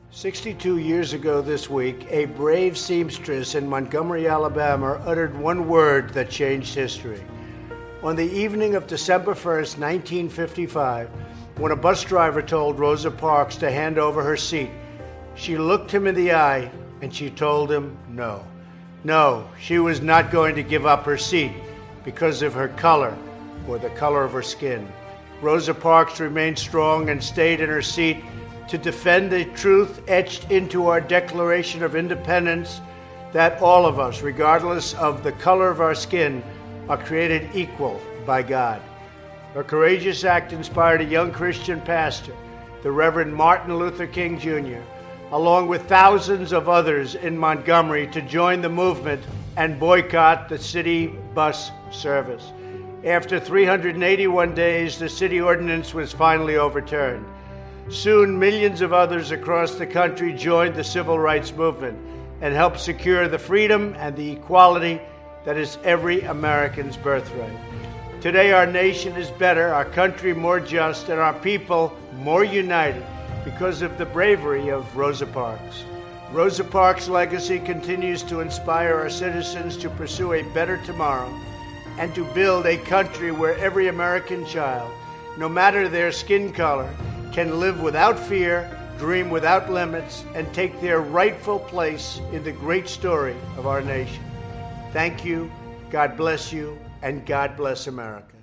62 years ago this week, a brave seamstress in Montgomery, Alabama, uttered one word that changed history. On the evening of December 1st, 1955, when a bus driver told Rosa Parks to hand over her seat, she looked him in the eye and she told him no. No, she was not going to give up her seat because of her color or the color of her skin. Rosa Parks remained strong and stayed in her seat to defend the truth etched into our Declaration of Independence that all of us, regardless of the color of our skin, are created equal by God. Her courageous act inspired a young Christian pastor, the Reverend Martin Luther King Jr., along with thousands of others in Montgomery, to join the movement and boycott the city bus service. After 381 days, the city ordinance was finally overturned. Soon, millions of others across the country joined the civil rights movement and helped secure the freedom and the equality that is every American's birthright. Today, our nation is better, our country more just, and our people more united because of the bravery of Rosa Parks. Rosa Parks' legacy continues to inspire our citizens to pursue a better tomorrow and to build a country where every American child, no matter their skin color, can live without fear, dream without limits, and take their rightful place in the great story of our nation. Thank you, God bless you, and God bless America.